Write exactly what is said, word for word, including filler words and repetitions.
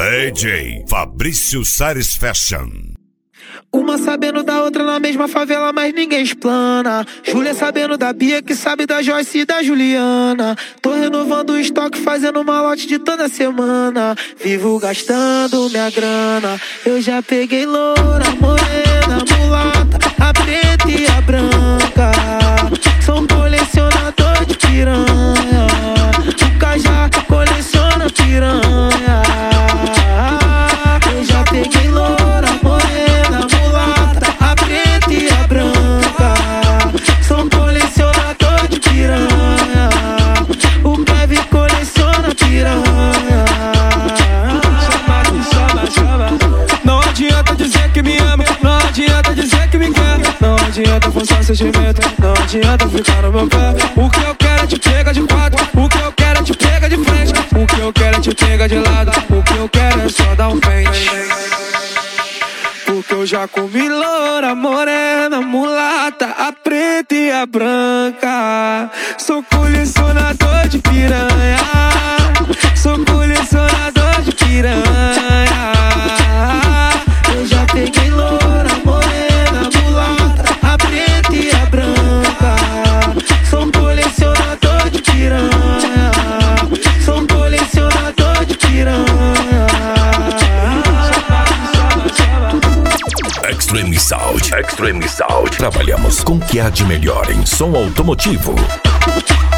D J Fabrício Sares Fashion. Uma sabendo da outra na mesma favela, mas ninguém explana. Júlia sabendo da Bia, que sabe da Joyce e da Juliana. Tô renovando o estoque, fazendo malote de toda semana. Vivo gastando minha grana. Eu já peguei loura, morena, mulata, a preta e a branca. Sou um colecionador de piranha. O Cajá coleciona piranha. Eu já peguei loura, morena, mulata, a preta e a branca. Sou um colecionador de piranha. O Kevin coleciona piranha. Chama, chama, chama. Não adianta dizer que me ama, não adianta dizer que me quer. Não adianta forçar sentimento, não adianta ficar no meu pé. O que eu quero é te pegar de quatro, o que eu quero é te pegar de frente. O que eu quero é te pegar de lado, o que eu quero é só dar um pente. Porque eu já comi loura, morena, mulata, a preta e a branca. Sou colecionador de piranha. Sou colecionador de piranha. Eu já peguei loura, morena, mulata, a preta e a branca. Sou colecionador de piranha. Sou colecionador de piranha. Extreme Sound. Extreme Sound. Trabalhamos com o que há de melhor em som automotivo.